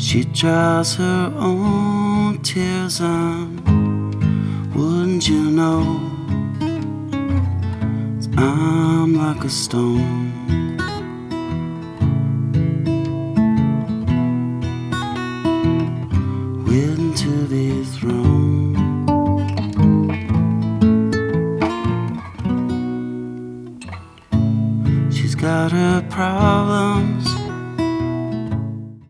She dries her own tears, and wouldn't you know, I'm like a stone. Waiting to be thrown. She's got her problems,